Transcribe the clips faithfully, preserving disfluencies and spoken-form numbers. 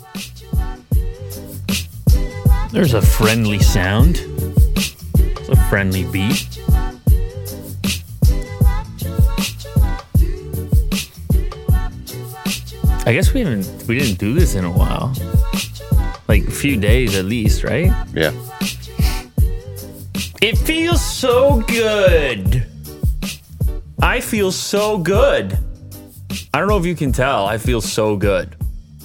There's a friendly sound. It's a friendly beat. I guess we haven't we didn't do this in a while. Like a few days at least, right? Yeah. It feels so good. I feel so good. I don't know if you can tell. I feel so good.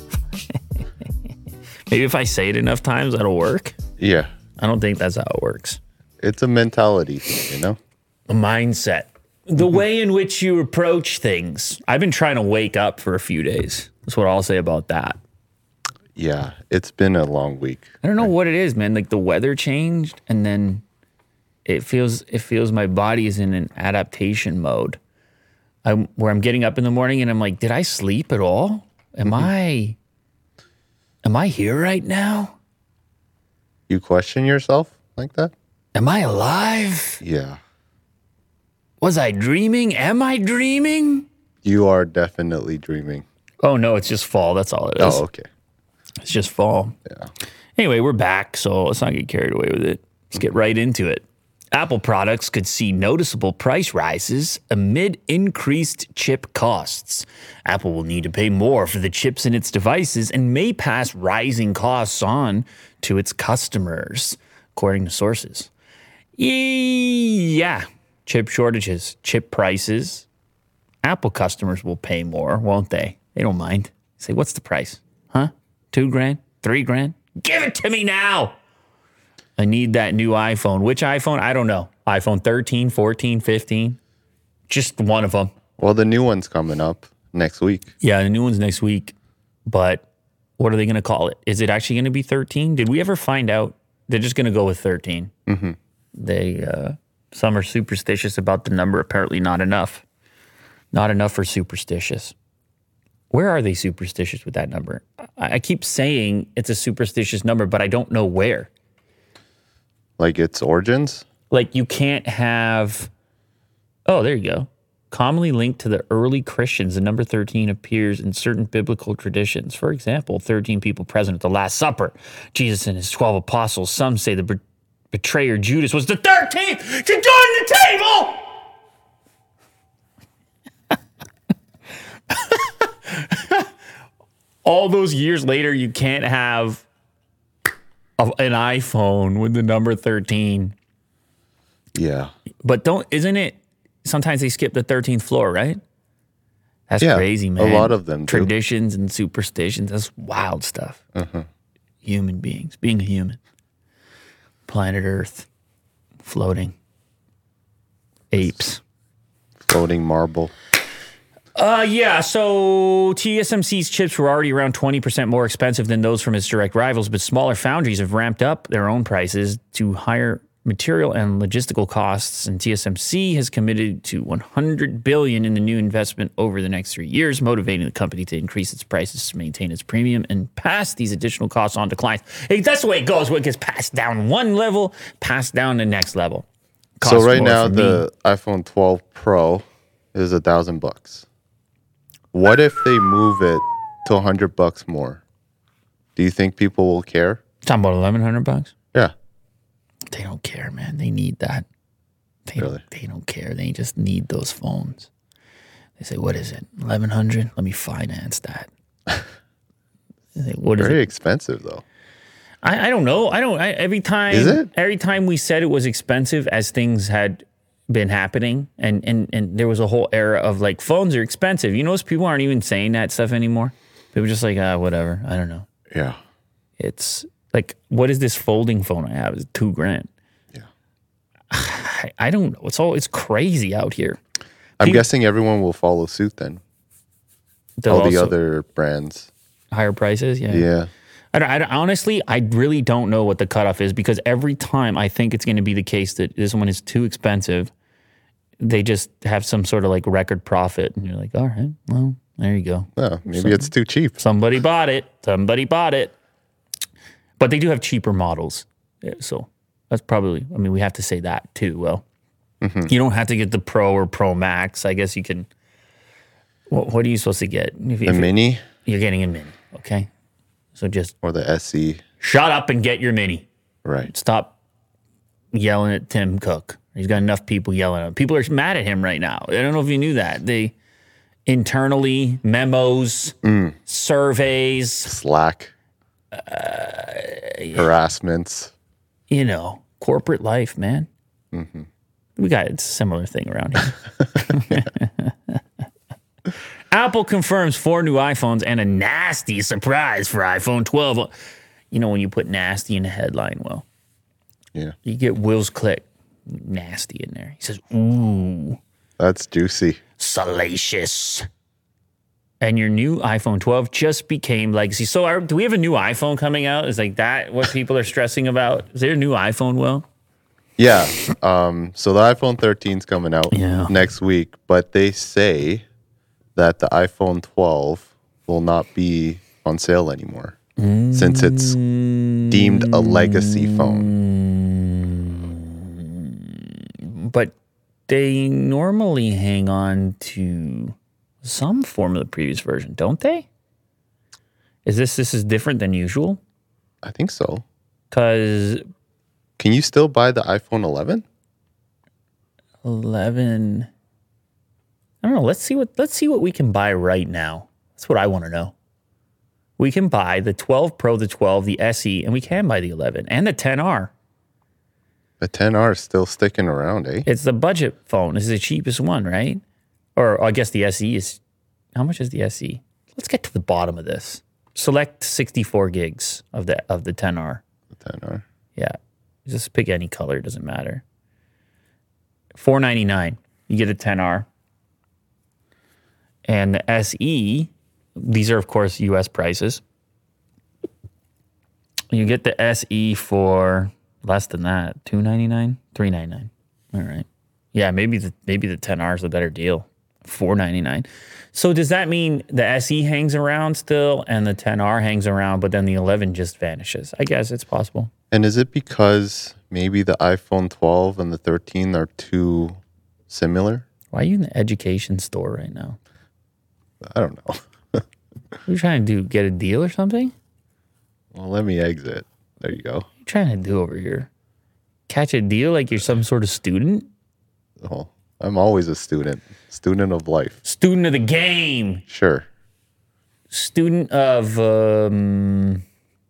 Maybe if I say it enough times, that'll work. Yeah. I don't think that's how it works. It's a mentality, you know? A mindset. The way in which you approach things. I've been trying to wake up for a few days. That's what I'll say about that. Yeah. It's been a long week. I don't know what it is, man. Like the weather changed and then it feels it feels my body is in an adaptation mode. I'm, where I'm getting up in the morning and I'm like, did I sleep at all? Am mm-hmm. I am I here right now? You question yourself like that? Am I alive? Yeah. Was I dreaming? Am I dreaming? You are definitely dreaming. Oh, no, it's just fall. That's all it is. Oh, okay. It's just fall. Yeah. Anyway, we're back, so let's not get carried away with it. Let's get right into it. Apple products could see noticeable price rises amid increased chip costs. Apple will need to pay more for the chips in its devices and may pass rising costs on to its customers, according to sources. Yeah, chip shortages, chip prices. Apple customers will pay more, won't they? They don't mind. Say, what's the price? Huh? Two grand? Three grand? Give it to me now! I need that new iPhone. Which iPhone? I don't know. iPhone thirteen, fourteen, fifteen. Just one of them. Well, the new one's coming up next week. Yeah, the new one's next week. But what are they going to call it? Is it actually going to be thirteen? Did we ever find out? They're just going to go with thirteen. Mm-hmm. They, uh, some are superstitious about the number. Apparently not enough. Not enough for superstitious. Where are they superstitious with that number? I, I keep saying it's a superstitious number, but I don't know where. Like its origins? Like you can't have, oh, there you go. Commonly linked to the early Christians, the number thirteen appears in certain biblical traditions. For example, thirteen people present at the Last Supper. Jesus and his twelve apostles. Some say the be- betrayer Judas was the thirteenth to join the table. All those years later, you can't have an iPhone with the number thirteen. Yeah. But don't, isn't it, sometimes they skip the thirteenth floor, right? That's yeah, crazy, man. A lot of them do. Traditions and superstitions, that's wild stuff. Uh-huh. Human beings, being a human. Planet Earth, floating. Apes. Floating marble. Uh, yeah, so T S M C's chips were already around twenty percent more expensive than those from its direct rivals, but smaller foundries have ramped up their own prices to higher material and logistical costs, and T S M C has committed to one hundred billion dollars in the new investment over the next three years, motivating the company to increase its prices to maintain its premium and pass these additional costs on to clients. Hey, that's the way it goes. When it gets passed down one level, passed down the next level. Costs so right now, me. the iPhone twelve Pro is a thousand bucks. What if they move it to a hundred bucks more? Do you think people will care? Talking about eleven hundred bucks? Yeah. They don't care, man. They need that. They really? Don't, they don't care. They just need those phones. They say, "What is it? Eleven hundred? Let me finance that." Say, what Very is it? expensive, though. I, I don't know. I don't. I, every time, is it? Every time we said it was expensive, as things had been happening, and, and and there was a whole era of like phones are expensive. You notice people aren't even saying that stuff anymore. People are just like, ah, whatever. I don't know. Yeah. It's like, what is this folding phone I have? It's two grand. Yeah. I, I don't know. It's all it's crazy out here. I'm People, guessing everyone will follow suit then. All the other brands. Higher prices, yeah. Yeah. I, I, honestly, I really don't know what the cutoff is because every time I think it's going to be the case that this one is too expensive, they just have some sort of like record profit. And you're like, all right, well, there you go. Well, maybe so, it's too cheap. Somebody bought it. Somebody bought it. But they do have cheaper models. So that's probably, I mean, we have to say that too. Well, mm-hmm. You don't have to get the Pro or Pro Max. I guess you can. What, what are you supposed to get? If, the if Mini? You're getting a Mini, okay? So just Or the S E. shut up and get your mini. Right. Stop yelling at Tim Cook. He's got enough people yelling at him. People are mad at him right now. I don't know if you knew that. They internally, memos, Mm. surveys, Slack. Uh, Harassments. you know, corporate life, man. Mm-hmm. We got a similar thing around here. Apple confirms four new iPhones and a nasty surprise for iPhone twelve. You know when you put nasty in a headline, well, Yeah. you get Will's click. Nasty in there. He says, ooh, That's juicy. salacious. And your new iPhone twelve just became legacy. So are, do we have a new iPhone coming out? Is like that what people are stressing about? Is there a new iPhone, Will? Yeah. Um, so the iPhone thirteen is coming out Yeah. next week, but they say that the iPhone twelve will not be on sale anymore since it's deemed a legacy phone. But they normally hang on to some form of the previous version, don't they? Is this this is different than usual? I think so. Because Can you still buy the iPhone eleven? eleven, I don't know. Let's see what let's see what we can buy right now. That's what I want to know. We can buy the twelve Pro, the twelve, the S E, and we can buy the eleven and the ten R. The ten R is still sticking around, eh? It's the budget phone. This is the cheapest one, right? Or I guess the S E is, how much is the S E? Let's get to the bottom of this. Select sixty-four gigs of the of the ten R. The ten R. Yeah. Just pick any color, doesn't matter. four ninety-nine. You get a ten R. And the S E, these are of course U S prices. You get the S E for less than that, two ninety-nine, three ninety-nine. All right. Yeah, maybe the maybe the ten R is a better deal. four ninety-nine. So does that mean the S E hangs around still and the ten R hangs around, but then the eleven just vanishes? I guess it's possible. And is it because maybe the iPhone twelve and the thirteen are too similar? Why are you in the education store right now? I don't know. What are you trying to do? Get a deal or something? Well, let me exit. There you go. What are you trying to do over here? Catch a deal like you're some sort of student? Oh, I'm always a student. Student of life. Student of the game. Sure. Student of um,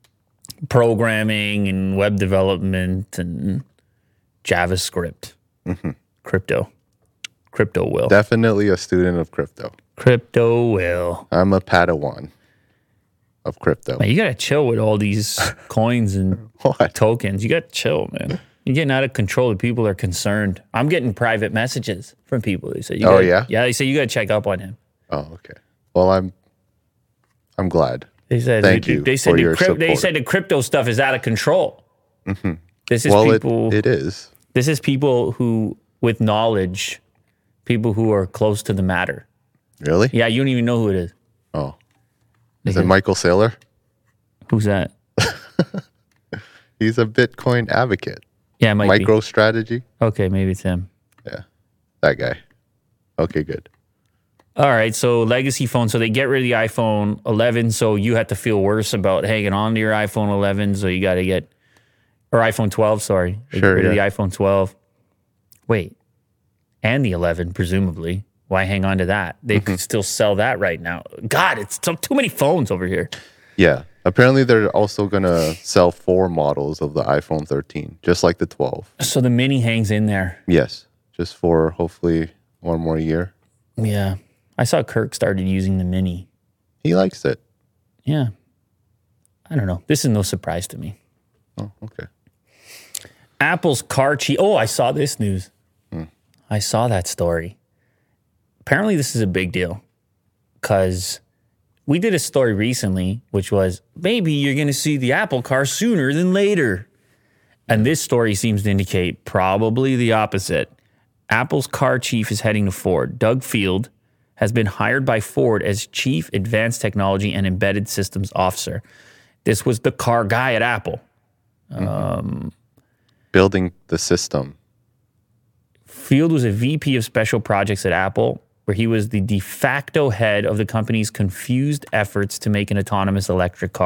programming and web development and JavaScript. Mm-hmm. Crypto. Crypto will. Definitely a student of crypto. Crypto will. I'm a Padawan of crypto. Man, you gotta chill with all these coins and What? tokens. You gotta chill, man. You're getting out of control. The people are concerned. I'm getting private messages from people. They say, you Oh, gotta, yeah? Yeah, they say you gotta check up on him. Oh, okay. Well, I'm I'm glad. They said Thank they, you they said for the your cryp- they support. said the crypto stuff is out of control. Mm-hmm. This is Well, it, people it is. this is people who with knowledge, people who are close to the matter. Really? Yeah, you don't even know who it is. Oh. Is it Michael Saylor? Who's that? He's a Bitcoin advocate. Yeah, it might Micro strategy. be. Okay, maybe it's him. Yeah. That guy. Okay, good. All right, so legacy phone. So they get rid of the iPhone eleven. So you have to feel worse about hanging on to your iPhone eleven. So you got to get, or iPhone twelve, sorry. They Sure, get rid yeah. of the iPhone twelve. Wait, and the eleven, presumably. Why hang on to that? They Mm-hmm. could still sell that right now. God, it's so, too many phones over here. Yeah. Apparently, they're also going to sell four models of the iPhone thirteen, just like the twelve. So the mini hangs in there. Yes. Just for hopefully one more year. Yeah. I saw Kirk started using the mini. He likes it. Yeah. I don't know. This is no surprise to me. Oh, okay. Apple's car chief. Oh, I saw this news. Hmm. I saw that story. Apparently, this is a big deal because we did a story recently, which was maybe you're going to see the Apple car sooner than later. And this story seems to indicate probably the opposite. Apple's car chief is heading to Ford. Doug Field has been hired by Ford as Chief Advanced Technology and Embedded Systems Officer. This was the car guy at Apple. Um, Building the system. Field was a V P of Special Projects at Apple, where he was the de facto head of the company's confused efforts to make an autonomous electric car.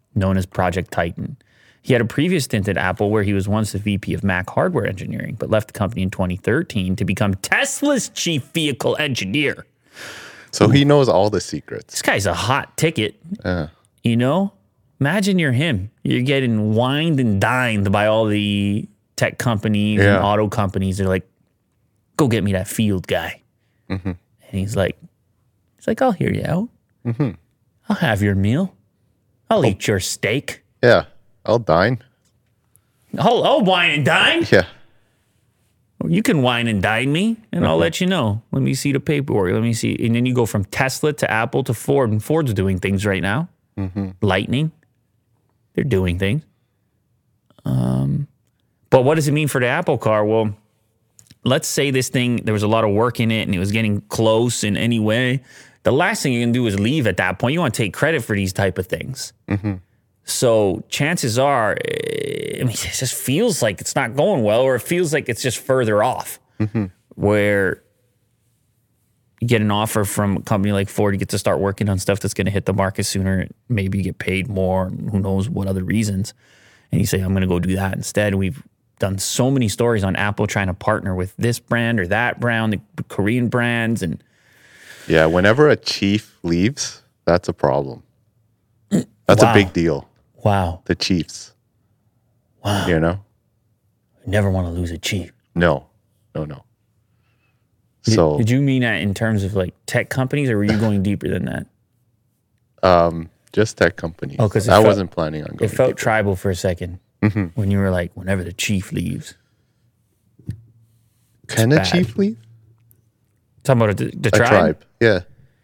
known as Project Titan. He had a previous stint at Apple where he was once the V P of Mac hardware engineering, but left the company in twenty thirteen to become Tesla's chief vehicle engineer. So he knows all the secrets. This guy's a hot ticket. Yeah. You know? Imagine you're him. You're getting wined and dined by all the tech companies Yeah. and auto companies. They're like, go get me that field guy. Mm-hmm. And he's like, he's like, I'll hear you out. Mm-hmm. I'll have your meal. I'll eat your steak. Yeah. I'll dine. I'll, I'll wine and dine. Yeah. You can wine and dine me, and I'll let you know. Let me see the paperwork. Let me see. And then you go from Tesla to Apple to Ford, and Ford's doing things right now. Mm-hmm. Lightning. They're doing things. Um, but what does it mean for the Apple car? Well, let's say this thing, there was a lot of work in it and it was getting close in any way. The last thing you can do is leave at that point. You want to take credit for these type of things. Mm-hmm. So chances are, I mean, it just feels like it's not going well, or it feels like it's just further off. Mm-hmm. Where you get an offer from a company like Ford, you get to start working on stuff that's going to hit the market sooner. Maybe you get paid more, who knows what other reasons. And you say, I'm going to go do that instead. We've done so many stories on Apple trying to partner with this brand or that brand, the Korean brands. And yeah, whenever a chief leaves, that's a problem. That's Wow. a big deal. wow, The Chiefs. wow. You know? You never want to lose a chief. No. No, no. Did- So did you mean that in terms of like tech companies, or were you going deeper than that? um just tech companies. Oh, 'cause it I felt- wasn't planning on It going. felt deeper. tribal for a second when you were like, whenever the chief leaves. Can a bad. chief leave? Talking about the, the A tribe? tribe. Yeah.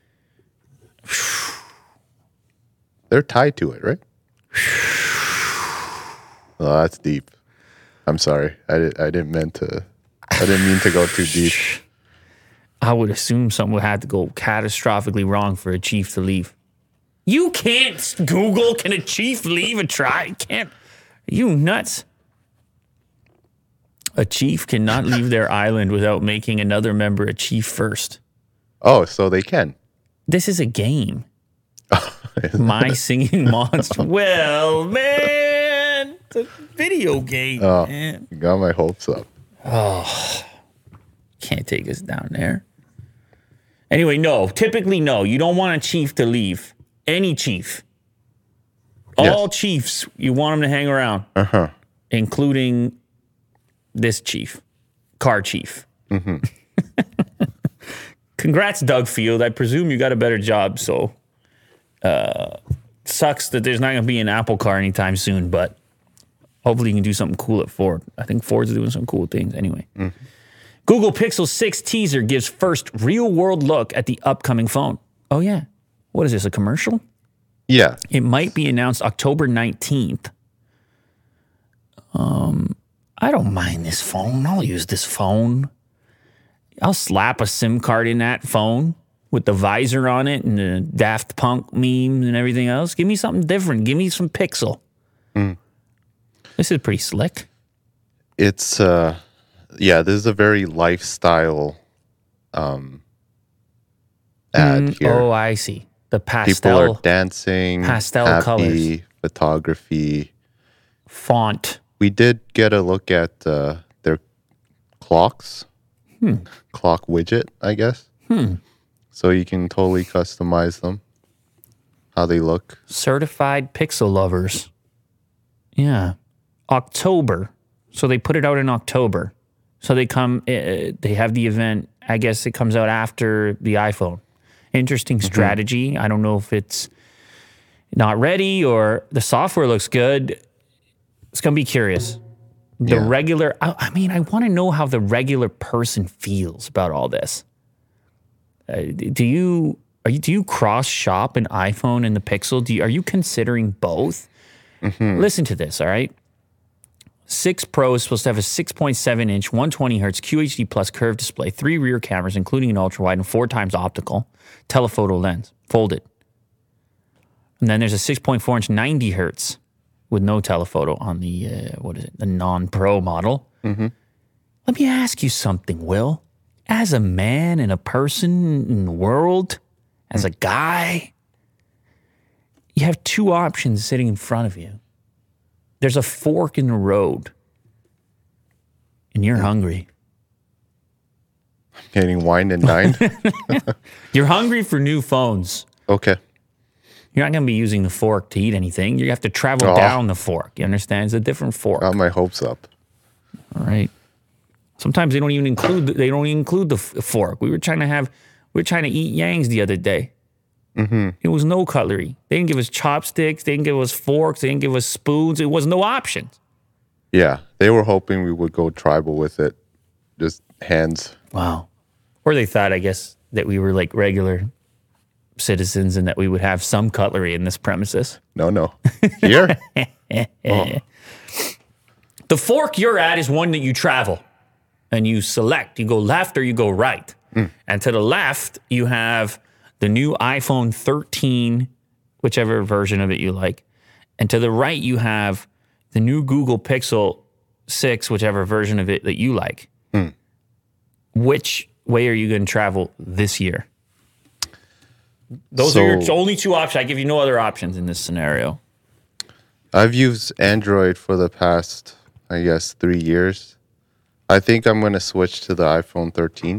They're tied to it, right? Oh, that's deep. I'm sorry. I, did, I didn't mean to. I didn't mean to go too deep. I would assume something would have to go catastrophically wrong for a chief to leave. You can't Google, can a chief leave a tribe? Can't. Are you nuts? A chief cannot leave their island without making another member a chief first. Oh, so they can. This is a game. My Singing Monster. Well, man, it's a video game, Oh. man. You got my hopes up. Can't take us down there. Anyway, no. Typically, no. You don't want a chief to leave. Any chief. All Yes. chiefs, you want them to hang around, Uh-huh. including this chief, car chief. Mm-hmm. Congrats, Doug Field. I presume you got a better job, so uh, sucks that there's not going to be an Apple car anytime soon, but hopefully you can do something cool at Ford. I think Ford's doing some cool things anyway. Mm-hmm. Google Pixel six teaser gives first real-world look at the upcoming phone. Oh, yeah. What is this, a commercial? Yeah. It might be announced October nineteenth. Um, I don't mind this phone. I'll use this phone. I'll slap a SIM card in that phone with the visor on it and the Daft Punk meme and everything else. Give me something different. Give me some Pixel. Mm. This is pretty slick. It's uh yeah, this is a very lifestyle um ad here. Oh, I see. The People pastel are dancing, pastel happy, colors. photography. font. We did get a look at uh, their clocks, Hmm. clock widget, I guess. Hmm. So you can totally customize them, how they look. Certified Pixel lovers. Yeah. October. So they put it out in October. So they come, uh, they have the event. I guess it comes out after the iPhone. Interesting strategy. I don't know if it's not ready or the software looks good. It's going to be curious. The Yeah. regular, I, I mean, I want to know how the regular person feels about all this. Uh, do you are you do you cross shop an iPhone and the Pixel? Do you, are you considering both? Listen to this, all right? six Pro is supposed to have a six point seven inch, one hundred twenty hertz Q H D plus curved display, three rear cameras, including an ultra wide and four times optical telephoto lens, folded. And then there's a six point four inch, ninety hertz with no telephoto on the uh, what is it, the non-Pro model. Mm-hmm. Let me ask you something, Will. As a man and a person in the world, as a guy, You have two options sitting in front of you. There's a fork in the road, and you're hungry. Getting wine and dined. You're hungry for new phones. Okay. You're not going to be using the fork to eat anything. You have to travel Oh. down the fork. You understand? It's a different fork. Got my hopes up. All right. Sometimes they don't even include. They don't even include the f- fork. We were trying to have. We were trying to eat yangs the other day. Mm-hmm. It was no cutlery. They didn't give us chopsticks. They didn't give us forks. They didn't give us spoons. It was no options. Yeah, they were hoping we would go tribal with it. Just hands. Wow. Or they thought, I guess, that we were like regular citizens and that we would have some cutlery in this premises. No, no. Here? Oh. The fork you're at is one that you travel and you select. You go left or you go right. Mm. And to the left, you have the new iPhone thirteen, whichever version of it you like. And to the right, you have the new Google Pixel six, whichever version of it that you like. Mm. Which way are you going to travel this year? Those So- are your only two options. I give you no other options in this scenario. I've used Android for the past, I guess, three years. I think I'm going to switch to the iPhone thirteen.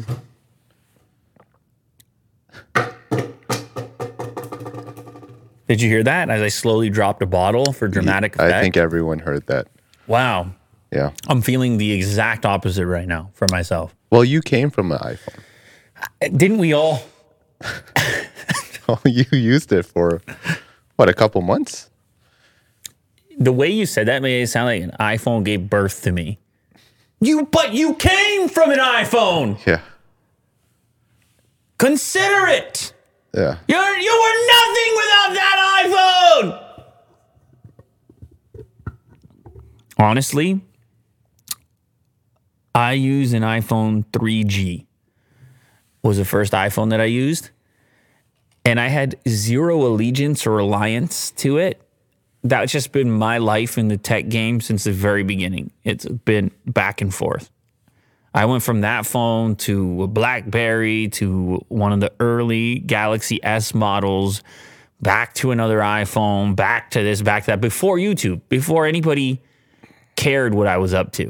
Did you hear that? As I slowly dropped a bottle for dramatic effect. I think everyone heard that. Wow. Yeah. I'm feeling the exact opposite right now for myself. Well, you came from an iPhone. Didn't we all? Oh, you used it for, what, a couple months? The way you said that made it sound like an iPhone gave birth to me. You, but you came from an iPhone. Yeah. Consider it. Yeah. You're, you were nothing without that iPhone. Honestly, I use an iPhone three G. Was the first iPhone that I used. And I had zero allegiance or reliance to it. That's just been my life in the tech game since the very beginning. It's been back and forth. I went from that phone to a BlackBerry to one of the early Galaxy S models, back to another iPhone, back to this, back to that, before YouTube, before anybody cared what I was up to.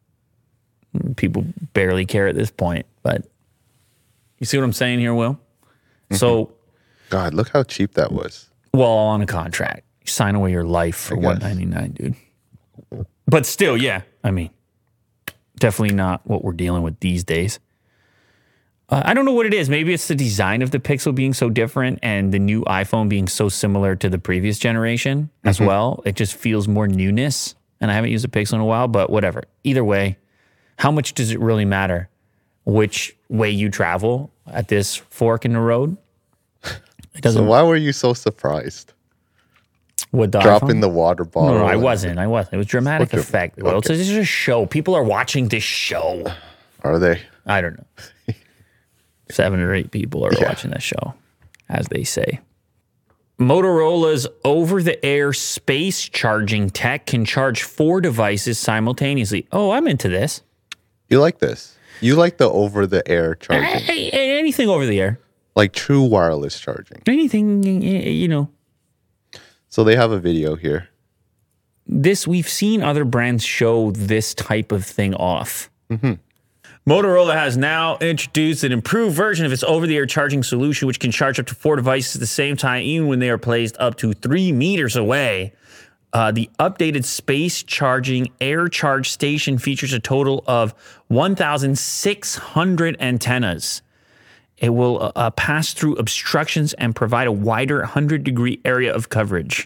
People barely care at this point, but you see what I'm saying here, Will? Mm-hmm. So, God, look how cheap that was. well, on a contract, you sign away your life for one ninety-nine, dude. But still, yeah, I mean, definitely not what we're dealing with these days. Uh, I don't know what it is. Maybe it's the design of the Pixel being so different and the new iPhone being so similar to the previous generation as mm-hmm. well. It just feels more newness, and I haven't used a Pixel in a while, but whatever. Either way, how much does it really matter which way you travel at this fork in the road? It doesn't. So why were you so surprised? What, the dropping iPhone? the water bottle? No, no, I wasn't. I wasn't. It was dramatic okay. effect. Well, okay. It's just a show. People are watching this show. Are they? I don't know. Seven or eight people are yeah. watching that show, as they say. Motorola's over-the-air space charging tech can charge four devices simultaneously. Oh, I'm into this. You like this? You like the over-the-air charging? I, I, anything over the air. Like true wireless charging. Anything, you know. So they have a video here. This, we've seen other brands show this type of thing off. Mm-hmm. Motorola has now introduced an improved version of its over-the-air charging solution, which can charge up to four devices at the same time, even when they are placed up to three meters away. Uh, the updated space charging air charge station features a total of one thousand six hundred antennas. It will uh, pass through obstructions and provide a wider one hundred degree area of coverage.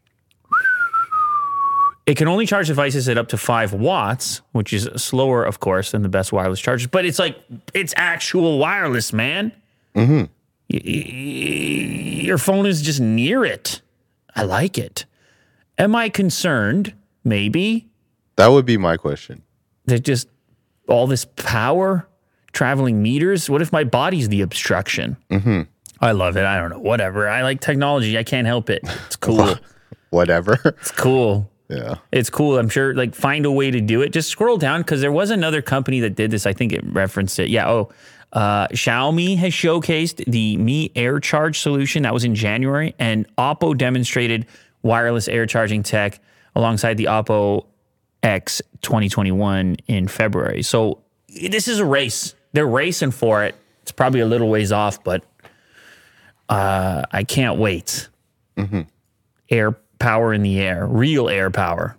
It can only charge devices at up to five watts, which is slower, of course, than the best wireless chargers. But it's like, it's actual wireless, man. Mm-hmm. Y- y- your phone is just near it. I like it. Am I concerned? Maybe. That would be my question. There's just all this power traveling meters. What if my body's the obstruction? Mm-hmm. I love it. I don't know. Whatever. I like technology. I can't help it. It's cool. Whatever. It's cool. Yeah. It's cool. I'm sure, like, find a way to do it. Just scroll down, because there was another company that did this. I think it referenced it. Yeah. Oh, Uh, Xiaomi has showcased the Mi Air Charge solution. That was in January. And Oppo demonstrated wireless air charging tech alongside the Oppo X twenty twenty-one in February. So this is a race. They're racing for it. It's probably a little ways off, but uh, I can't wait. Mm-hmm. Air power in the air. Real air power.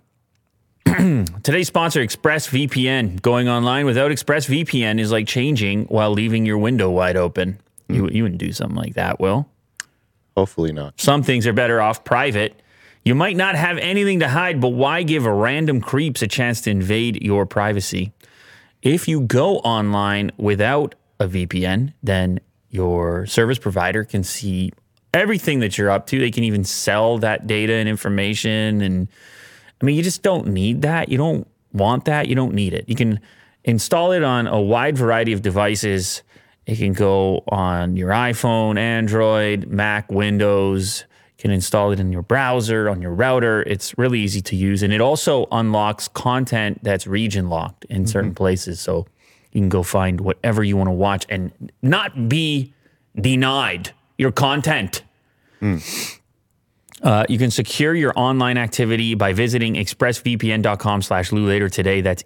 Today's sponsor, ExpressVPN. Going online without ExpressVPN is like changing while leaving your window wide open. Mm. You, you wouldn't do something like that, Will? Hopefully not. Some things are better off private. You might not have anything to hide, but why give a random creeps a chance to invade your privacy? If you go online without a V P N, then your service provider can see everything that you're up to. They can even sell that data and information. And I mean, you just don't need that. You don't want that. You don't need it. You can install it on a wide variety of devices. It can go on your iPhone, Android, Mac, Windows. You can install it in your browser, on your router. It's really easy to use. And it also unlocks content that's region locked in certain mm-hmm. places. So you can go find whatever you want to watch and not be denied your content. Mm. Uh, you can secure your online activity by visiting expressvpn.com slash LouLater today. That's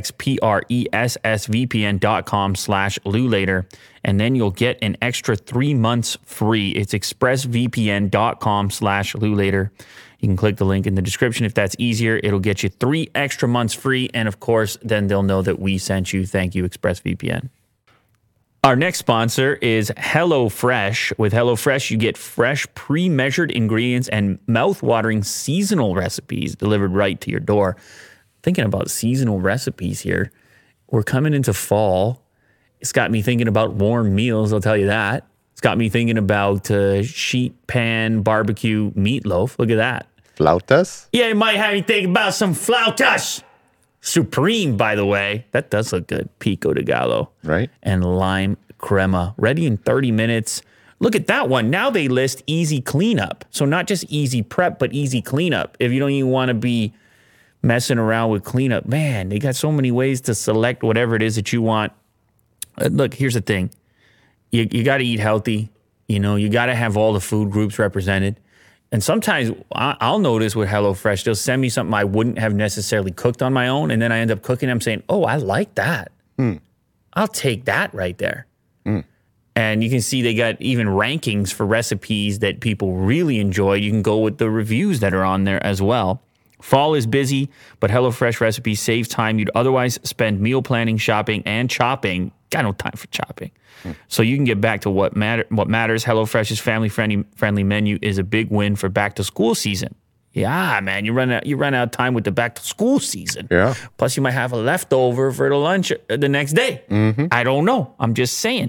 E-X-P-R-E-S-S-V-P-N dot com slash LouLater. And then you'll get an extra three months free. It's expressvpn.com slash LouLater. You can click the link in the description if that's easier. It'll get you three extra months free. And of course, then they'll know that we sent you. Thank you, ExpressVPN. Our next sponsor is HelloFresh. With HelloFresh, you get fresh, pre-measured ingredients and mouth-watering seasonal recipes delivered right to your door. Thinking about seasonal recipes here. We're coming into fall. It's got me thinking about warm meals, I'll tell you that. It's got me thinking about uh, sheet pan barbecue meatloaf. Look at that. Flautas? Yeah, it might have me think about some flautas. Supreme, by the way. That does look good. Pico de Gallo. Right. And lime crema. Ready in thirty minutes. Look at that one. Now they list easy cleanup. So not just easy prep, but easy cleanup. If you don't even want to be messing around with cleanup. Man, they got so many ways to select whatever it is that you want. Uh, look, here's the thing. You, you got to eat healthy. You know, you got to have all the food groups represented. And sometimes I'll notice with HelloFresh, they'll send me something I wouldn't have necessarily cooked on my own. And then I end up cooking. I'm saying, oh, I like that. Mm. I'll take that right there. Mm. And you can see they got even rankings for recipes that people really enjoyed. You can go with the reviews that are on there as well. Fall is busy, but HelloFresh recipes save time you'd otherwise spend meal planning, shopping, and chopping. Got no time for chopping. Mm. So you can get back to what matter. What matters. HelloFresh's family-friendly friendly menu is a big win for back-to-school season. Yeah, man, you run out. You run out of time with the back-to-school season. Yeah. Plus, you might have a leftover for the lunch the next day. Mm-hmm. I don't know. I'm just saying.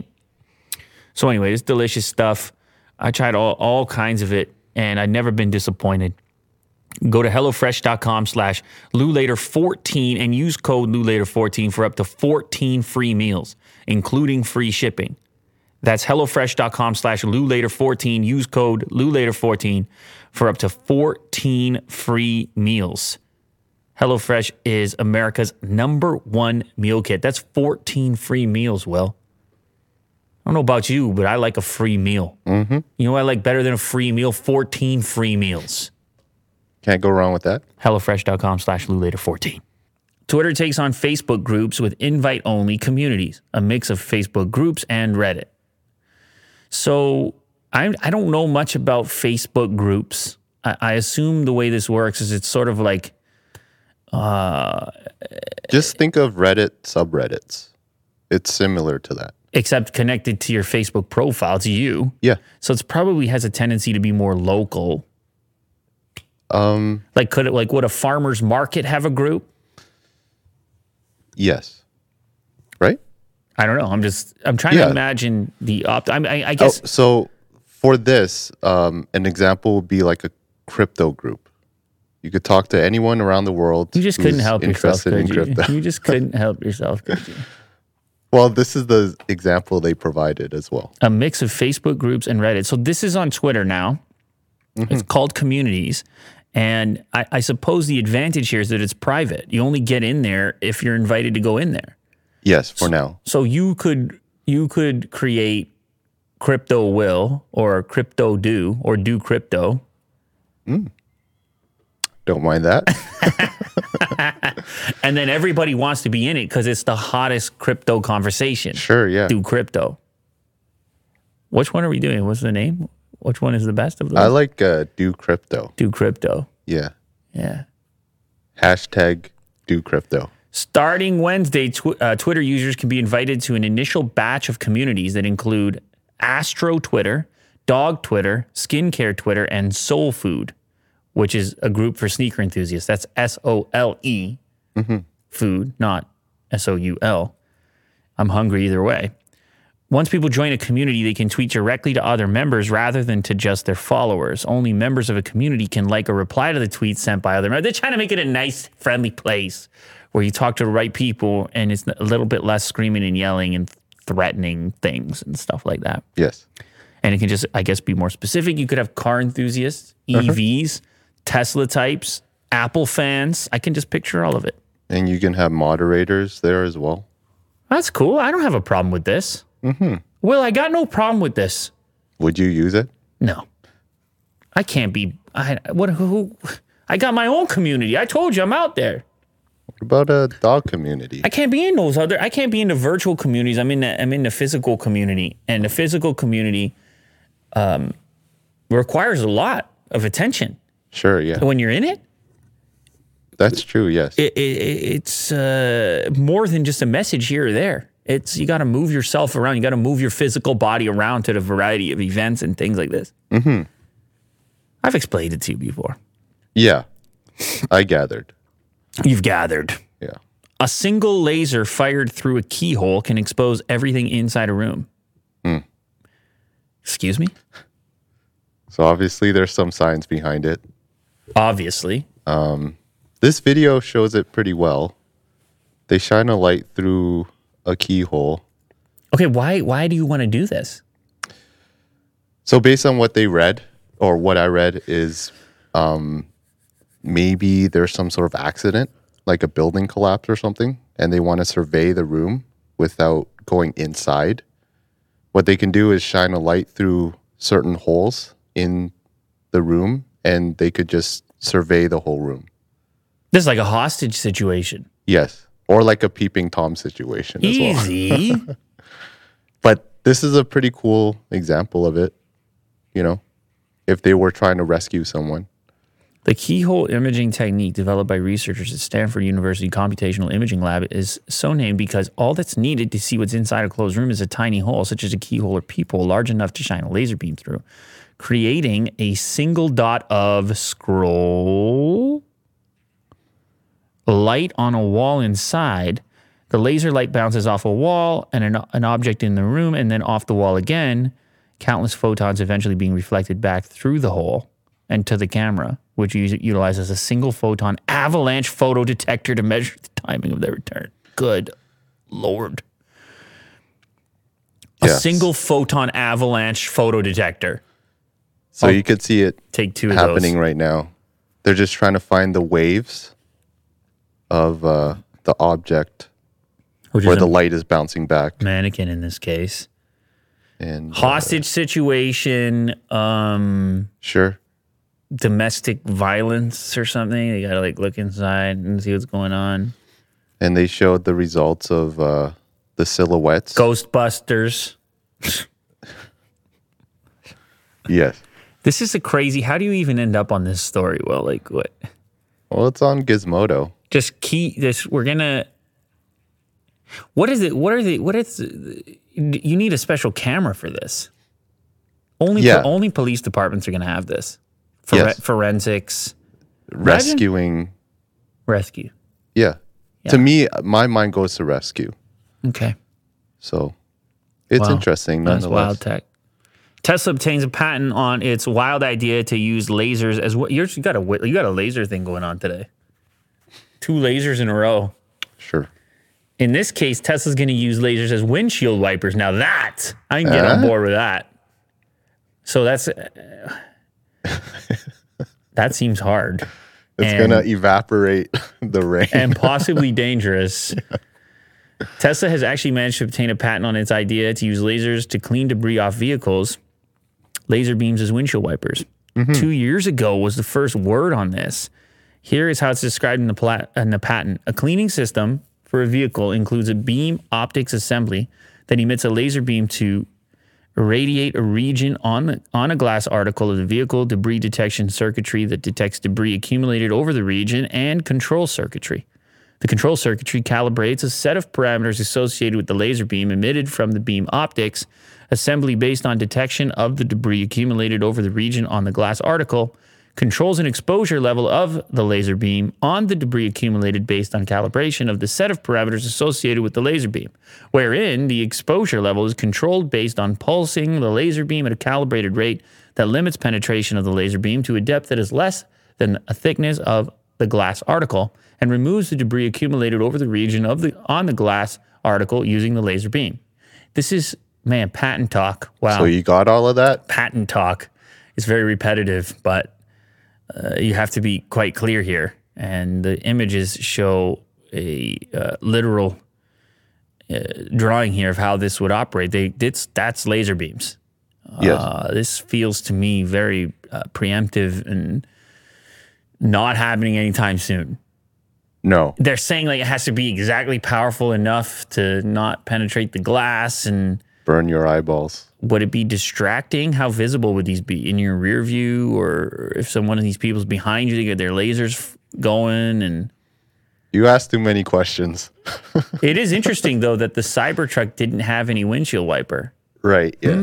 So anyway, it's delicious stuff. I tried all all kinds of it, and I've never been disappointed. Go to HelloFresh.com slash LouLater14 and use code LouLater fourteen for up to fourteen free meals, including free shipping. That's HelloFresh.com slash LouLater14. Use code LouLater fourteen for up to fourteen free meals. HelloFresh is America's number one meal kit. That's fourteen free meals, Will. I don't know about you, but I like a free meal. Mm-hmm. You know what I like better than a free meal? fourteen free meals. Can't go wrong with that. HelloFresh.com slash LouLater14. Twitter takes on Facebook groups with invite-only communities, a mix of Facebook groups and Reddit. So I, I don't know much about Facebook groups. I, I assume the way this works is it's sort of like... Uh, Just think of Reddit subreddits. It's similar to that. Except connected to your Facebook profile, to you. Yeah. So it's probably has a tendency to be more local. Um, like could it like would a farmer's market have a group? Yes. Right? I don't know. I'm just I'm trying yeah. to imagine the opt. I, I, I guess. Oh, so for this, um, an example would be like a crypto group. You could talk to anyone around the world. You just couldn't help yourself, could you? Crypto. You just couldn't help yourself, could you? Well, this is the example they provided as well. A mix of Facebook groups and Reddit. So this is on Twitter now. Mm-hmm. It's called Communities. And I, I suppose the advantage here is that it's private. You only get in there if you're invited to go in there. Yes, for so, now. So you could you could create Crypto Will or Crypto Do or Do Crypto. Mm. Don't mind that. And then everybody wants to be in it because it's the hottest crypto conversation. Sure, yeah. Do Crypto. Which one are we doing? What's the name? Which one is the best of those? I like uh, Do Crypto. Do Crypto. Yeah. Yeah. Hashtag Do Crypto. Starting Wednesday, tw- uh, Twitter users can be invited to an initial batch of communities that include Astro Twitter, Dog Twitter, Skincare Twitter, and Soul Food, which is a group for sneaker enthusiasts. That's S O L E, mm-hmm. food, not S O U L. I'm hungry either way. Once people join a community, they can tweet directly to other members rather than to just their followers. Only members of a community can like or reply to the tweets sent by other members. They're trying to make it a nice, friendly place where you talk to the right people and it's a little bit less screaming and yelling and threatening things and stuff like that. Yes. And it can just, I guess, be more specific. You could have car enthusiasts, E Vs, uh-huh. Tesla types, Apple fans. I can just picture all of it. And you can have moderators there as well. That's cool. I don't have a problem with this. Mm-hmm. Well, I got no problem with this. Would you use it? No. I can't be. I what? Who? I got my own community. I told you I'm out there. What about a dog community? I can't be in those other. I can't be in the virtual communities. I'm in the. I'm in the physical community, and the physical community um, requires a lot of attention. Sure. Yeah. When you're in it. That's true. Yes. It, it, it's uh, more than just a message here or there. It's you got to move yourself around. You got to move your physical body around to the variety of events and things like this. Mm-hmm. I've explained it to you before. Yeah, I gathered. You've gathered. Yeah. A single laser fired through a keyhole can expose everything inside a room. Mm. Excuse me? So obviously there's some science behind it. Obviously. Um, this video shows it pretty well. They shine a light through a keyhole. Okay, why why do you want to do this? So based on what they read, or what I read, is um, maybe there's some sort of accident, like a building collapse or something, and they want to survey the room without going inside. What they can do is shine a light through certain holes in the room, and they could just survey the whole room. This is like a hostage situation. Yes. Or like a peeping Tom situation as well. Easy. But this is a pretty cool example of it, you know, if they were trying to rescue someone. The keyhole imaging technique developed by researchers at Stanford University Computational Imaging Lab is so named because all that's needed to see what's inside a closed room is a tiny hole, such as a keyhole or peephole, large enough to shine a laser beam through, creating a single dot of scroll light on a wall inside. The laser light bounces off a wall and an, an object in the room and then off the wall again, countless photons eventually being reflected back through the hole and to the camera, which utilizes a single photon avalanche photo detector to measure the timing of their return. Good Lord. A Yes. single photon avalanche photo detector. So I'll you could see it Take two of happening those. right now. They're just trying to find the waves of uh, the object Which where is the a light is bouncing back. mannequin in this case. And uh, Hostage situation, um, sure. domestic violence or something. You gotta like look inside and see what's going on. And they showed the results of uh, the silhouettes. Ghostbusters. Yes. This is a crazy. How do you even end up on this story? Well, like what? Well, it's on Gizmodo. Just key this. We're gonna. What is it? What are the? What is? You need a special camera for this. Only Yeah. only police departments are gonna have this. For Yes. forensics, Rescuing. rescue. Yeah. Yeah. To me, my mind goes to rescue. Okay. So it's Wow. interesting That's nonetheless. wild tech. Tesla obtains a patent on its wild idea to use lasers as well. You're, you got a you got a laser thing going on today. Two lasers in a row. Sure. In this case, Tesla's going to use lasers as windshield wipers. Now that I can get Uh? on board with that. So that's uh, that seems hard. It's And- going to evaporate the rain. and possibly dangerous. Tesla has actually managed to obtain a patent on its idea to use lasers to clean debris off vehicles, laser beams as windshield wipers. Mm-hmm. Two years ago was the first word on this. Here is how it's described in the, plat- in the patent. A cleaning system for a vehicle includes a beam optics assembly that emits a laser beam to irradiate a region on the, on a glass article of the vehicle, debris detection circuitry that detects debris accumulated over the region, and control circuitry. The control circuitry calibrates a set of parameters associated with the laser beam emitted from the beam optics assembly based on detection of the debris accumulated over the region on the glass article, controls an exposure level of the laser beam on the debris accumulated based on calibration of the set of parameters associated with the laser beam, wherein the exposure level is controlled based on pulsing the laser beam at a calibrated rate that limits penetration of the laser beam to a depth that is less than a thickness of the glass article, and removes the debris accumulated over the region of the on the glass article using the laser beam. This is, man, patent talk. Wow. So you got all of that? Patent talk. It's very repetitive, but uh, you have to be quite clear here. And the images show a uh, literal uh, drawing here of how this would operate. They did that's laser beams. Yes. Uh, this feels to me very uh, preemptive and not happening anytime soon. No. They're saying like it has to be exactly powerful enough to not penetrate the glass, and burn your eyeballs. Would it be distracting? How visible would these be in your rear view, or if someone of these people's behind you, they get their lasers going? And you asked too many questions. It is interesting though that the Cybertruck didn't have any windshield wiper. Right. Yeah.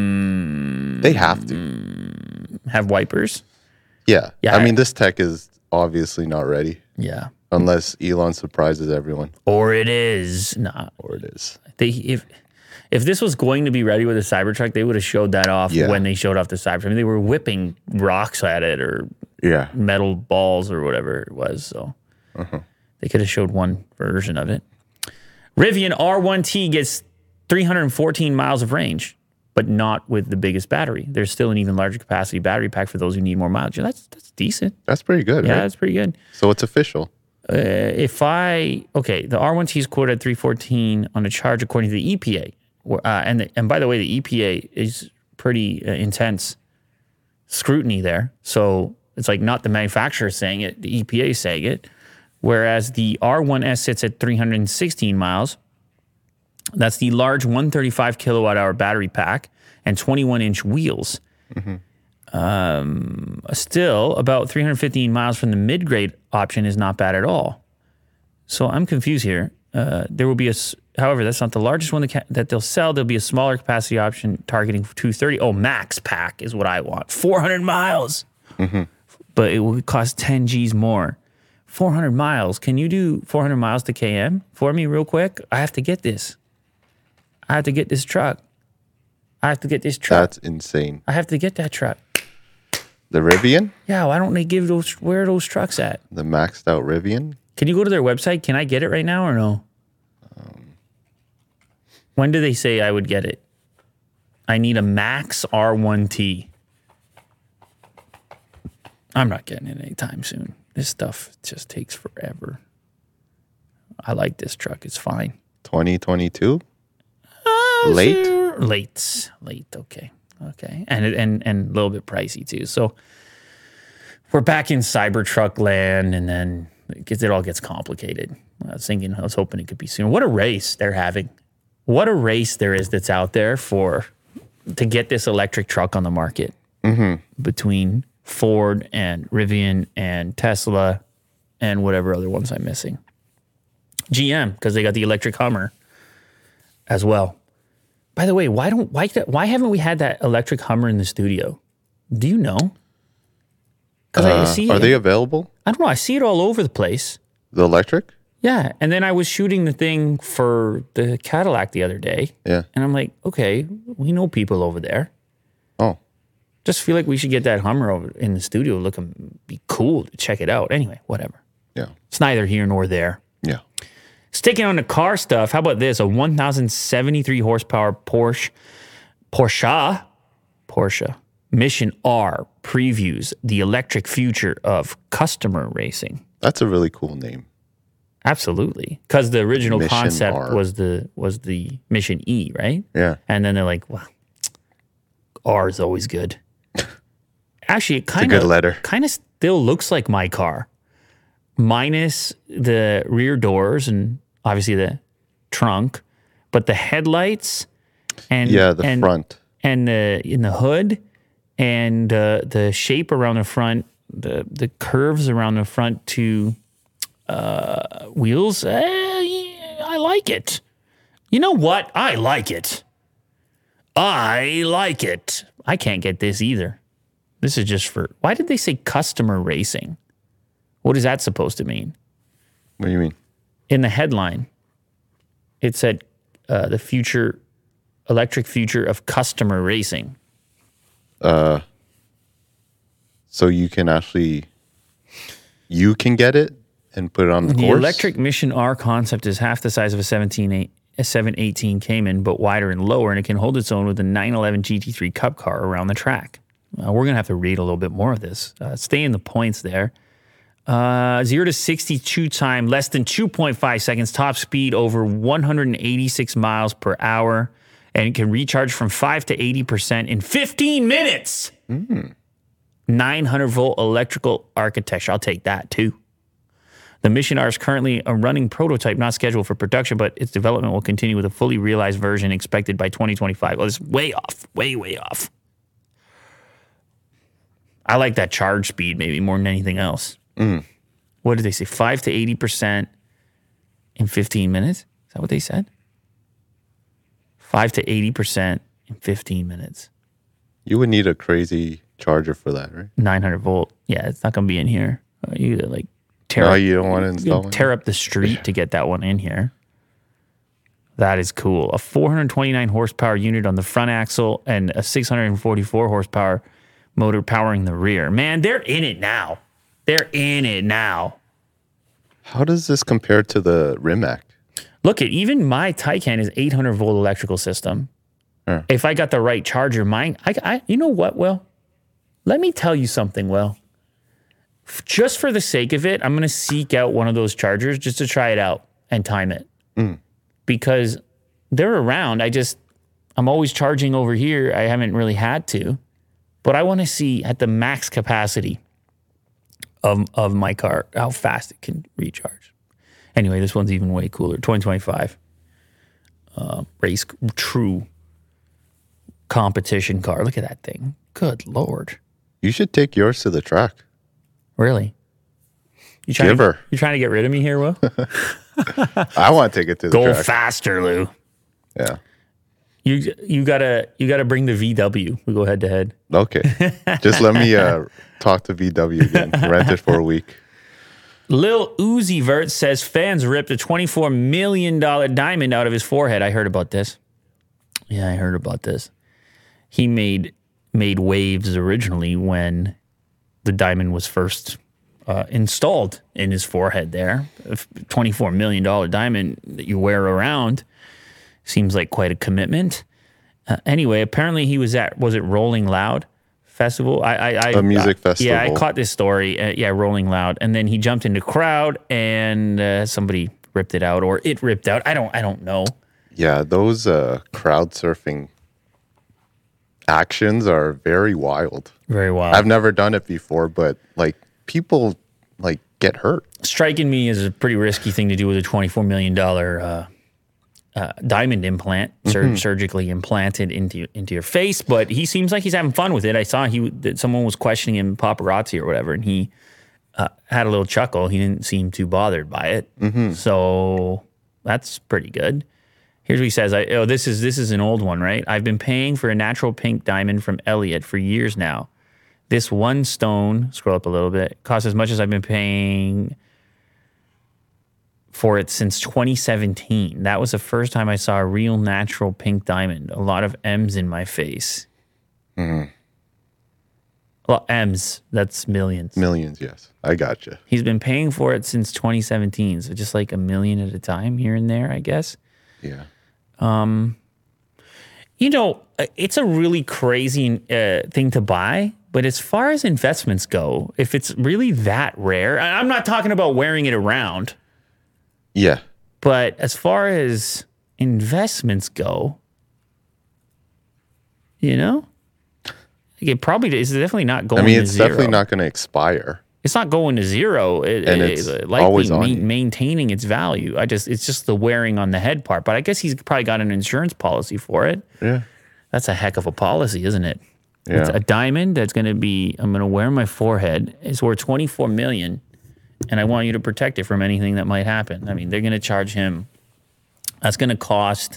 Mm, they have to have wipers. Yeah. Yeah. I mean, this tech is obviously not ready. Yeah. Unless Elon surprises everyone. Or it is. Nah. Or it is. They if if this was going to be ready with a Cybertruck, they would have showed that off yeah. when they showed off the Cybertruck. I mean, they were whipping rocks at it or yeah. metal balls or whatever it was. So uh-huh. they could have showed one version of it. Rivian R one T gets three hundred fourteen miles of range, but not with the biggest battery. There's still an even larger capacity battery pack for those who need more mileage. That's that's decent. That's pretty good, yeah, right? that's pretty good. So it's official. Uh, if I, okay, the R one T is quoted at three fourteen on a charge according to the E P A. Uh, and, the, and by the way, the E P A is pretty uh, intense scrutiny there. So it's like not the manufacturer saying it, the E P A saying it. Whereas the R one S sits at three hundred sixteen miles. That's the large one hundred thirty-five kilowatt hour battery pack and twenty-one inch wheels. Mm-hmm. Um, still, about three hundred fifteen miles from the mid-grade option is not bad at all. So I'm confused here. Uh, there will be a, however, that's not the largest one that, ca- that they'll sell. There'll be a smaller capacity option targeting two thirty. Oh, max pack is what I want. four hundred miles. Mm-hmm. But it will cost ten G's more. four hundred miles. Can you do four hundred miles to K M for me real quick? I have to get this. I have to get this truck. I have to get this truck. That's insane. I have to get that truck. The Rivian? Yeah, why don't they give those, where are those trucks at? The maxed out Rivian? Can you go to their website? Can I get it right now or no? Um, when do they say I would get it? I need a max R one T. I'm not getting it anytime soon. This stuff just takes forever. I like this truck. It's fine. twenty twenty-two? Uh, Late? Sure. Late. Late. Okay. Okay. And, and, and a little bit pricey too. So we're back in Cybertruck land, and then it, gets, it all gets complicated. I was thinking, I was hoping it could be soon. What a race they're having. What a race there is that's out there for, to get this electric truck on the market mm-hmm. between Ford and Rivian and Tesla and whatever other ones I'm missing. G M, because they got the electric Hummer as well. By the way, why don't why why haven't we had that electric Hummer in the studio? Do you know? Because uh, I see are it. they available? I don't know. I see it all over the place. The electric? Yeah, and then I was shooting the thing for the Cadillac the other day. Yeah, and I'm like, okay, we know people over there. Oh, just feel like we should get that Hummer over in the studio. Look, be cool to check it out. Anyway, whatever. Yeah, it's neither here nor there. Yeah. Sticking on the car stuff, how about this? A one thousand seventy-three horsepower Porsche, Porsche, Porsche Mission R previews the electric future of customer racing. That's a really cool name. Absolutely, because the original Mission concept R. was the was the Mission E, right? Yeah. And then they're like, well, R is always good. Actually, it kind good of letter. kind of still looks like my car, minus the rear doors and obviously the trunk, but the headlights and Yeah, the and, front. and the in the hood and uh, the shape around the front, the the curves around the front two uh, wheels. Uh, yeah, I like it. You know what? I like it. I like it. I can't get this either. This is just for. Why did they say customer racing? What is that supposed to mean? What do you mean? In the headline, it said uh, the future, electric future of customer racing. Uh, so you can actually, you can get it and put it on the, The course? electric Mission R concept is half the size of a seventeen, a seven eighteen Cayman, but wider and lower, and it can hold its own with the nine eleven G T three Cup car around the track. Uh, we're going to have to read a little bit more of this. Uh, stay in the points there. Uh, zero to sixty-two time, less than two point five seconds, top speed over one hundred eighty-six miles per hour, and it can recharge from five to eighty percent in fifteen minutes. Mm. nine hundred volt electrical architecture. I'll take that too. The Mission R is currently a running prototype, not scheduled for production, but its development will continue with a fully realized version expected by twenty twenty-five. Well, it's way off, way, way off. I like that charge speed maybe more than anything else. Mm. What did they say? five to eighty percent in fifteen minutes? Is that what they said? five to eighty percent in fifteen minutes. You would need a crazy charger for that, right? nine hundred volt. Yeah, it's not going to be in here. Uh, you like tear No, up, you don't want to install you it? tear up the street to get that one in here. That is cool. A four hundred twenty-nine horsepower unit on the front axle and a six hundred forty-four horsepower motor powering the rear. Man, they're in it now. They're in it now. How does this compare to the Rimac? Look at even my Taycan is eight hundred volt electrical system. Yeah. If I got the right charger, mine, I, I, you know what, Will? Let me tell you something, Will. F- Just for the sake of it, I'm going to seek out one of those chargers just to try it out and time it. Mm. Because they're around. I just, I'm always charging over here. I haven't really had to. But I want to see at the max capacity of of my car how fast it can recharge. Anyway, this one's even way cooler. twenty twenty-five uh, race true competition car. Look at that thing. Good Lord. You should take yours to the track. Really? You trying Give to, her. You trying to get rid of me here, Will? I want to take it to the Go track. faster, Lou. Yeah. You you gotta you gotta bring the V W. We go head to head. Okay. Just let me uh, talk to V W again. Rent it for a week. Lil Uzi Vert says fans ripped a twenty-four million dollars diamond out of his forehead. I heard about this. Yeah, I heard about this. He made made waves originally when the diamond was first uh, installed in his forehead there. A twenty-four million dollars diamond that you wear around seems like quite a commitment. Uh, anyway, apparently he was at, was it Rolling Loud Festival? I, I, I A music uh, festival. Yeah, I caught this story. Uh, yeah, Rolling Loud. And then he jumped into crowd and uh, somebody ripped it out or it ripped out. I don't, I don't know. Yeah, those uh, crowd surfing actions are very wild. Very wild. I've never done it before, but like people like get hurt. Striking me as a pretty risky thing to do with a twenty-four million dollars uh, uh, diamond implant, sur- Mm-hmm. surgically implanted into into your face. But he seems like he's having fun with it. I saw he that someone was questioning him, paparazzi or whatever, and he uh, had a little chuckle. He didn't seem too bothered by it. Mm-hmm. So that's pretty good. Here's what he says. I, oh, this is this is an old one, right? I've been paying for a natural pink diamond from Elliott for years now. This one stone, scroll up a little bit, costs as much as I've been paying for it since twenty seventeen. That was the first time I saw a real natural pink diamond. A lot of M's in my face. Mm-hmm. Well, M's, that's millions. Millions, yes. I gotcha. He's been paying for it since twenty seventeen. So just like a million at a time here and there, I guess. Yeah. Um, you know, it's a really crazy uh, thing to buy. But as far as investments go, if it's really that rare, I'm not talking about wearing it around. Yeah. But as far as investments go, you know, it probably is definitely not going I mean, to it's zero. definitely not going to expire. It's not going to zero. It, And it- it's it- likely always on ma- you. maintaining its value. I just it's just the wearing on the head part. But I guess he's probably got an insurance policy for it. Yeah. That's a heck of a policy, isn't it? Yeah. It's a diamond that's going to be I'm going to wear on my forehead. It's worth twenty-four million dollars, and I want you to protect it from anything that might happen. I mean, they're going to charge him. That's going to cost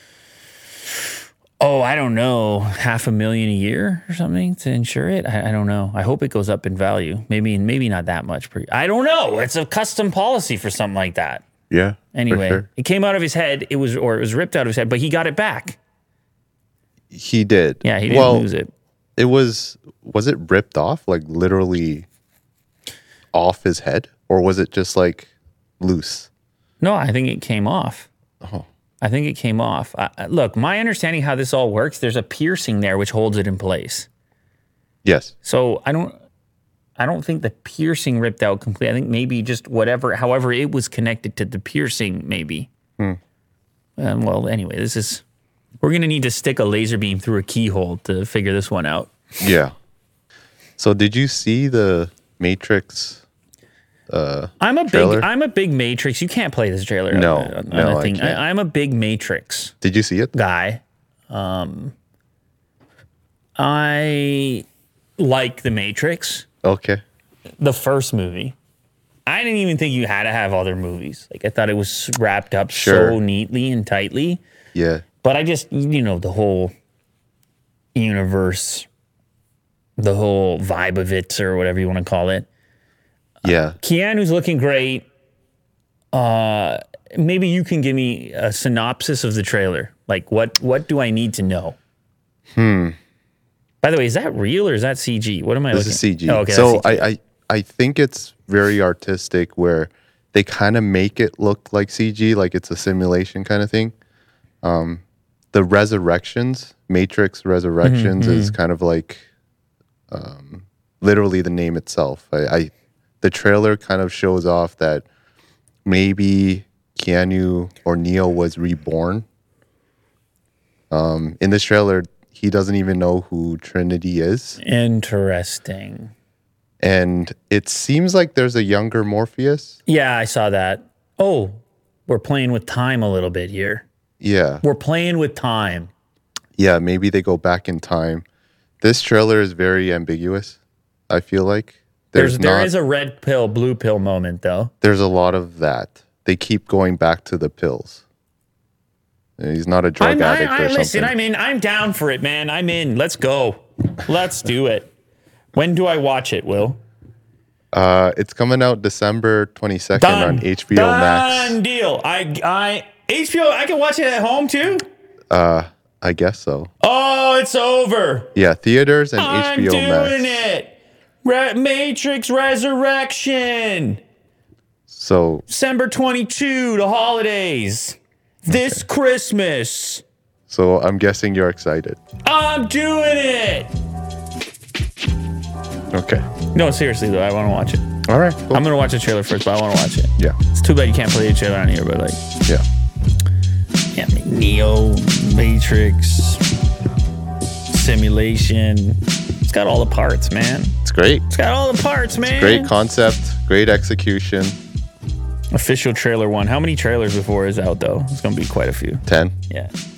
oh, I don't know, half a million a year or something to insure it. I, I don't know. I hope it goes up in value. Maybe maybe not that much. Per, I don't know. It's a custom policy for something like that. Yeah. Anyway, for sure. it came out of his head. It was or it was ripped out of his head, but he got it back. He did. Yeah, he didn't well, lose it. It was was it ripped off, like literally off his head, or was it just like loose? No, I think it came off. Oh. I think it came off. I, I- look, my understanding how this all works, there's a piercing there which holds it in place. Yes. So I don't, I don't think the piercing ripped out completely. I think maybe just whatever, however it was connected to the piercing, maybe. Hmm. Um, well, anyway, this is. We're gonna need to stick a laser beam through a keyhole to figure this one out. Yeah. So did you see the Matrix? Uh, I'm a trailer? big, I'm a big Matrix. You can't play this trailer. No, on, on no, a I thing. can't. I, I'm a big Matrix Did you see it? guy. Um, I like the Matrix. Okay. The first movie. I didn't even think you had to have other movies. Like I thought it was wrapped up Sure. so neatly and tightly. Yeah. But I just, you know, the whole universe, the whole vibe of it, or whatever you want to call it. Yeah. Keanu's looking great. Uh, maybe you can give me a synopsis of the trailer. Like, what what do I need to know? Hmm. By the way, is that real or is that C G? What am I This looking? is C G. Oh, okay, so that's C G. I, I I think it's very artistic where they kind of make it look like C G, like it's a simulation kind of thing. Um, the Resurrections, Matrix Resurrections, Mm-hmm, is kind of like um, literally the name itself. I, I the trailer kind of shows off that maybe Keanu or Neo was reborn. Um, in this trailer, he doesn't even know who Trinity is. Interesting. And it seems like there's a younger Morpheus. Yeah, I saw that. Oh, we're playing with time a little bit here. Yeah. We're playing with time. Yeah, maybe they go back in time. This trailer is very ambiguous, I feel like. There's, There's there not, is a red pill, blue pill moment though. there's a lot of that. They keep going back to the pills. He's not a drug I'm, I, addict I, or listen, something. I'm in. I'm down for it, man. I'm in. Let's go. Let's do it. When do I watch it, Will? Uh, it's coming out December twenty-second Done. on H B O Max. Done deal. I, I, H B O, I can watch it at home too? Uh, I guess so. Oh, it's over. Yeah, theaters and I'm H B O doing Max. it. Re- Matrix Resurrection. So December twenty-second, the holidays. This Christmas. so I'm guessing you're excited. I'm doing it. Okay. No, seriously though, I want to watch it. All right. Cool. I'm gonna watch the trailer first, but I want to watch it. yeah. It's too bad you can't play the trailer on here, but like, Yeah. yeah, I mean, Neo, Matrix, simulation. It's got all the parts, man. It's great. It's got all the parts, man. Great concept. Great execution. Official trailer one. How many trailers before is out though? It's gonna be quite a few. ten. Yeah.